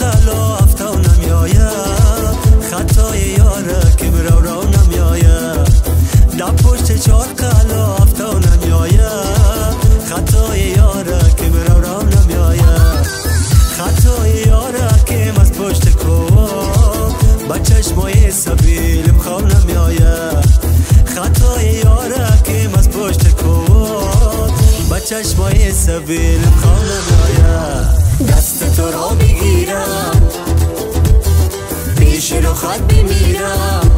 قلا افتاو نمیایه خطای یاره که مرو رو نمیایه در پشت چار قلا افتاو نمیایه خطای یاره که مرو رو نمیایه خطای یاره که از پشت کو با چشمای سبیل بخواب نمیایه خطای یاره که از پشت کو با چشمای سبیل بخواب نمیایه دست تو رو بگیرم پیش رو خط بمیرم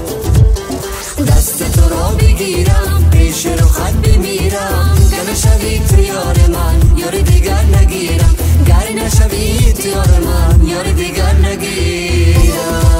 دست تو رو بگیرم پیش رو خط بمیرم گر نشوی تو یار من یار دیگر نگیرم گر نشوی تو یار من یار دیگر نگیرم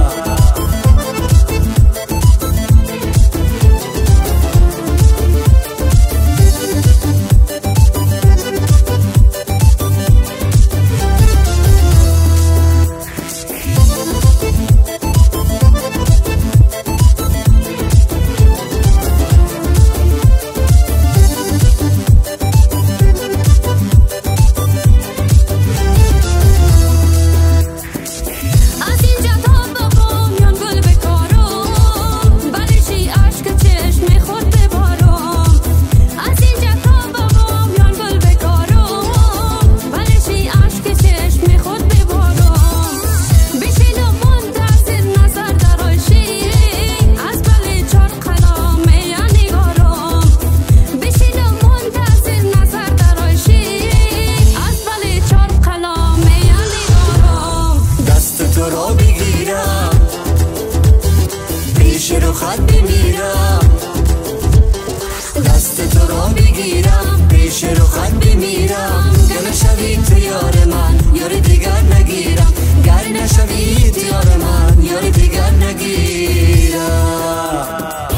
خط بمیرم دست تو رو بگیرم پیش رو خط بمیرم گر نشوی تو یار من یار دیگر نگیرم گر نشوی تو یار من یار دیگر نگیرم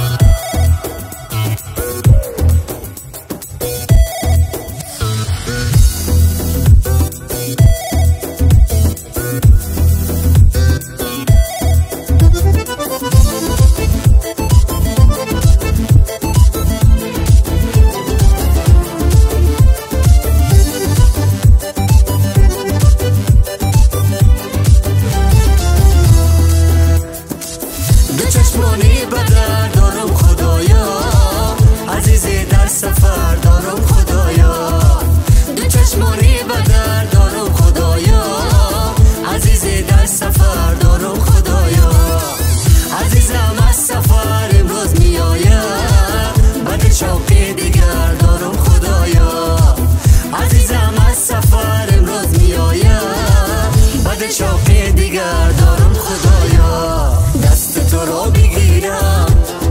چشمانی بدر دارم خدایا عزیزی در سفر دارم خدایا دو چشمانی بدر دارم خدایا عزیزی در سفر دارم خدایا عزیزم از سفر امروز میآیه بعد شوقی دیگر دارم خدایا عزیزم از سفر امروز میآیه بعد شوقی دیگر دارم خدایا دست تو رو بگیرم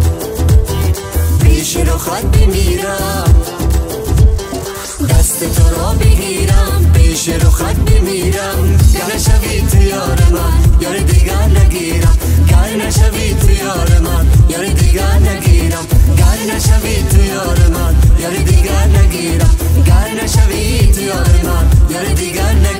پیش رو خط بمیرم دست تو رو بگیرم پیش رو خط بمیرم گر نشوی تو یار من یار دیگر نگیرم گر نشوی تو یار من یار دیگر نگیرم گر نشوی تو یار من یار دیگر نگیرم گر نشوی تو یار من یار دیگر نگیرم